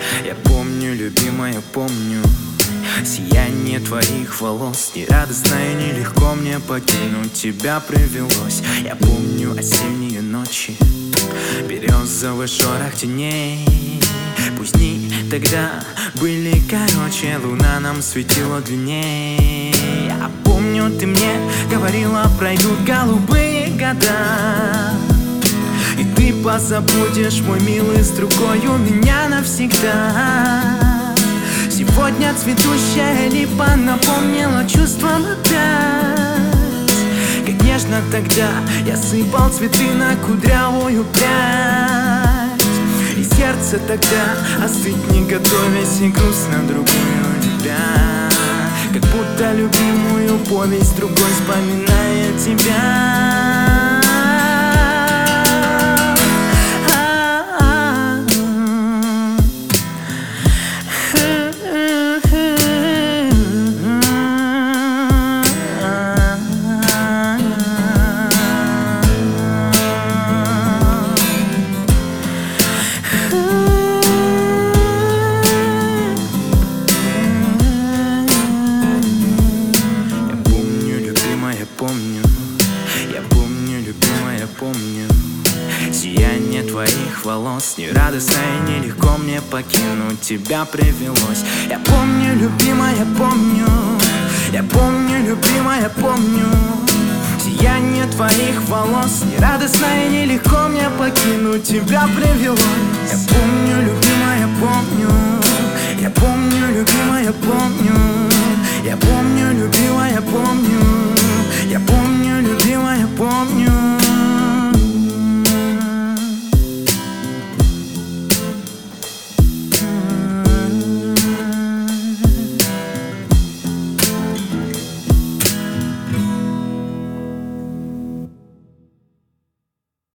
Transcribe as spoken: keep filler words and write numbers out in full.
Я помню, любимая, помню сияние твоих волос. Нерадостно и нелегко мне покинуть тебя привелось. Я помню осенние ночи, березовый шорох теней. Пусть дни тогда были короче, луна нам светила длинней. Я помню, ты мне говорила, пройдут голубые года, и ты позабудешь, мой милый, с другой у меня навсегда. Сегодня цветущая липа напомнила чувством опять, как нежно тогда я сыпал цветы на кудрявую прядь. И сердце тогда остыть не готовясь, и грустно другую любя, как будто любимую повесть другой вспоминая тебя. Помню сияние твоих волос. Нерадостно и нелегко мне покинуть тебя привелось. Я помню, любимая, помню. Я помню, любимая, помню сияние твоих волос. Нерадостно и нелегко мне покинуть тебя привелось. Я помню, любимая,